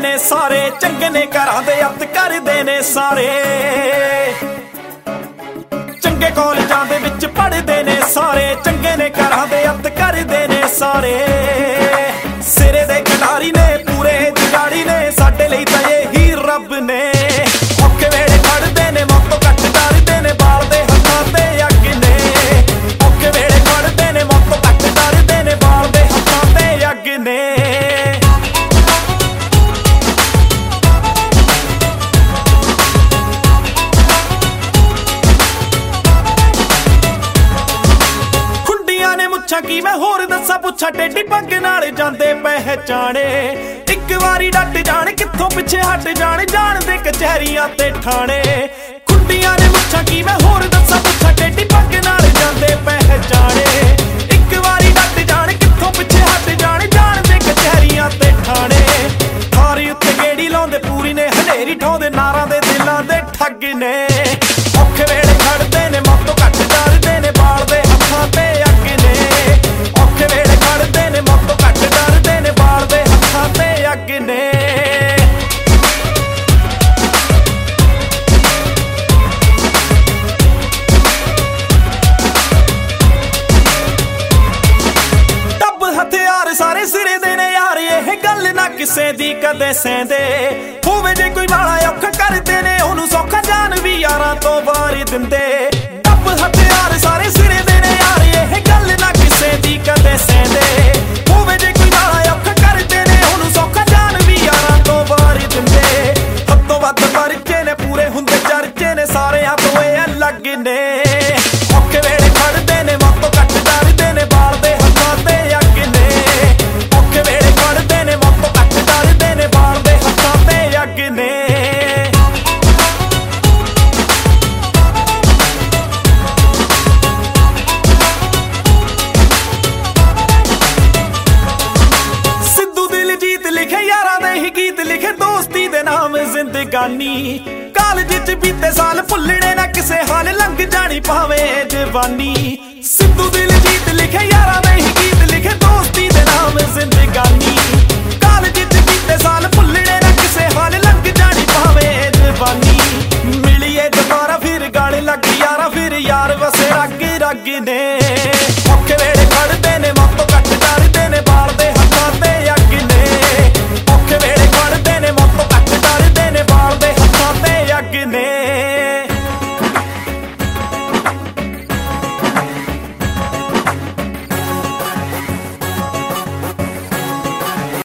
ਨੇ ਸਾਰੇ, ਚੰਗੇ ਨੇ ਘਰਾਂ ਦੇ ਅੱਤ ਕਰਦੇ ਨੇ ਸਾਰੇ। ਚੰਗੇ ਕਾਲਜਾਂ ਦੇ ਵਿੱਚ ਪੜ੍ਹਦੇ ਨੇ ਸਾਰੇ, ਚੰਗੇ ਨੇ ਘਰਾਂ ਦੇ ਅੱਤ ਕਰਦੇ ਨੇ ਸਾਰੇ। ਸਿਰੇ ਦੇ ਖਿਡਾਰੀ ਨੇ ਪੂਰੇ ਜਗਾੜੀ ਨੇ, ਸਾਡੇ ਲਈ ਤਾਂ ਇਹੀ ਰੱਬ ਨੇ। ਔਖੇ ਵੇਲੇ ਖੜਦੇ ਨੇ ਮੌਤ ਤੋਂ ਘੱਟ ਡਰਦੇ ਨੇ, ਬਾਲਦੇ ਹੱਥਾਂ ਤੇ ਅੱਗ ਨੇ। ਔਖੇ ਵੇਲੇ ਖੜਦੇ ਨੇ ਮੌਤ ਤੋਂ ਘੱਟ ਡਰਦੇ ਨੇ, ਬਾਲਦੇ ਹੱਥਾਂ ਤੇ ਅੱਗ ਨੇ। ਕੀ ਮੈਂ ਹੋਰ ਦੱਸਾਂ ਪੁੱਛਾਂ, ਟੇਢੀ ਪੱਗ ਨਾਲ ਜਾਂਦੇ ਪਹਿਚਾਣੇ। ਇੱਕ ਵਾਰੀ ਡੱਟ ਜਾਣ ਕਿੱਥੋਂ ਪਿੱਛੇ ਹਟ ਜਾਣ, ਜਾਣਦੇ ਕਚਹਿਰੀਆਂ ਤੇ ਠਾਣੇ। ਖੁੰਡੀਆਂ ਨੇ ਮੁੱਛਾਂ ਕੀ ਮੈਂ ਹੋਰ ਦੱਸਾਂ ਪੁੱਛਾਂ, ਟੇਢੀ ਪੱਗ ਨਾਲ ਜਾਂਦੇ ਪਹਿਚਾਣੇ। ਇੱਕ ਵਾਰੀ ਡੱਟ ਜਾਣ ਕਿੱਥੋਂ ਪਿੱਛੇ ਹਟ ਜਾਣ, ਜਾਣਦੇ ਕਚਹਿਰੀਆਂ ਤੇ ਠਾਣੇ। ਥਾਰੀ ਉੱਤੇ ਗੇੜੀ ਲਾਉਂਦੇ ਪੂਰੀ ਨੇ, ਹਨੇਰੀ ਠਾਉਂਦੇ ਨਾਰਾਂ ਦੇ ਦਿਲਾਂ ਦੇ ਠੱਗ ਨੇ। ਔਖੇ ਵੇਲੇ ਖੜਦੇ ਨੇ ਮੌਤ ਤੋਂ ਘੱਟ ਡਰਦੇ ਨੇ, ਬਾਲਦੇ ਹੱਥਾਂ ਤੇ ਅੱਗ ਨੇ। ਔਖੇ ਵੇਲੇ ਖੜਦੇ ਨੇ ਮੌਤ ਤੋਂ ਘੱਟ ਡਰਦੇ ਨੇ, ਬਾਲਦੇ ਹੱਥਾਂ ਤੇ ਅੱਗ ਨੇ। ਡੱਬ ਹਥਿਆਰ ਸਾਰੇ ਸਿਰੇ ਦੇ ਨੇ ਯਾਰ, ਇਹ ਗੱਲ ਨਾ ਕਿਸੇ ਦੀ ਕਦੇ ਸਹਿੰਦੇ। ਹੋਵੇ ਜੇ ਕੋਈ ਮਾੜਾ ਔਖਾ ਕਰਦੇ ਨੇ, ਉਹਨੂੰ ਸੌਖਾ ਜਾਨ ਵੀ ਯਾਰਾਂ ਤੋਂ ਵਾਰ ਦਿੰਦੇ। ਡੱਬ ਹਥਿਆਰ ਸਾਰੇ ਸਿਰੇ ਦੇ ਨੇ ਯਾਰ, ਇਹ ਗੱਲ ਨਾ ਕਿਸੇ ਦੀ ਕਦੇ ਸਹਿੰਦੇ। ਹੋਵੇ ਜੇ ਕੋਈ ਮਾੜਾ ਔਖਾ ਕਰਦੇ ਨੇ, ਉਹਨੂੰ ਸੌਖਾ ਜਾਨ ਵੀ ਯਾਰਾਂ ਤੋਂ ਵਾਰ ਦਿੰਦੇ। ਹੱਦੋਂ ਵੱਧ ਪਰਚੇ ਨੇ ਪੂਰੇ ਹੁੰਦੇ ਚਰਚੇ ਨੇ, ਸਾਰਿਆਂ ਤੋਂ ਇਹ ਅਲੱਗ ਨੇ। ਔਖੇ ਵੇਲੇ ਖੜਦੇ ਨੇ ਮੌਤ ਤੋਂ ਘੱਟ ਡਰਦੇ ਨੇ, ਬਾਲਦੇ ਹੱਥਾਂ ਤੇ ਅੱਗ ਨੇ। ਔਖੇ ਵੇਲੇ ਖੜਦੇ ਨੇ ਮੌਤ ਤੋਂ ਘੱਟ ਡਰਦੇ ਨੇ, ਬਾਲਦੇ ਹੱਥਾਂ ਤੇ ਅੱਗ ਨੇ। ਗੀਤ ਲਿਖੇ ਦੋਸਤੀ ਦੇ ਨਾਮ ਜ਼ਿੰਦਗਾਨੀ, ਕਾਲਜ ਚ ਬੀਤੇ ਸਾਲ ਭੁੱਲਣੇ ਨਾ ਕਿਸੇ ਹਾਲ, ਲੰਘ ਜਾਣੀ ਭਾਵੇਂ ਜਵਾਨੀ। ਸਿੱਧੂ ਦਿਲਜੀਤ ਲਿਖੇ ਯਾਰਾਂ ਦੇ ਹੀ ਗੀਤ ਲਿਖੇ ਦੋਸਤੀ ਦੇ ਨਾਮ ਜ਼ਿੰਦਗਾਨੀ, ਕਾਲਜ ਚ ਬੀਤੇ ਸਾਲ ਭੁੱਲਣੇ ਨਾ ਕਿਸੇ ਹਾਲ, ਲੰਘ ਜਾਣੀ ਭਾਵੇਂ ਜਵਾਨੀ। ਮਿਲੀਏ ਦੁਬਾਰਾ ਫਿਰ ਗਾਣੇ ਲੱਗ ਯਾਰਾ, ਫਿਰ ਯਾਰ ਵਸੇ ਰਗ ਰਗ ਨੇ। ਔਖੇ ਵੇਲੇ ਖੜਦੇ ਨੇ ਮੌਤ ਤੋਂ ਘੱਟ ਡਰਦੇ ਨੇ, ਬਾਲਦੇ ਹੱਥਾਂ ਤੇ ਅੱਗ ਨੇ। ਔਖੇ ਵੇਲੇ ਖੜਦੇ ਨੇ ਮੌਤ ਤੋਂ ਘੱਟ ਡਰਦੇ ਨੇ, ਬਾਲਦੇ ਹੱਥਾਂ ਤੇ ਅੱਗ ਨੇ।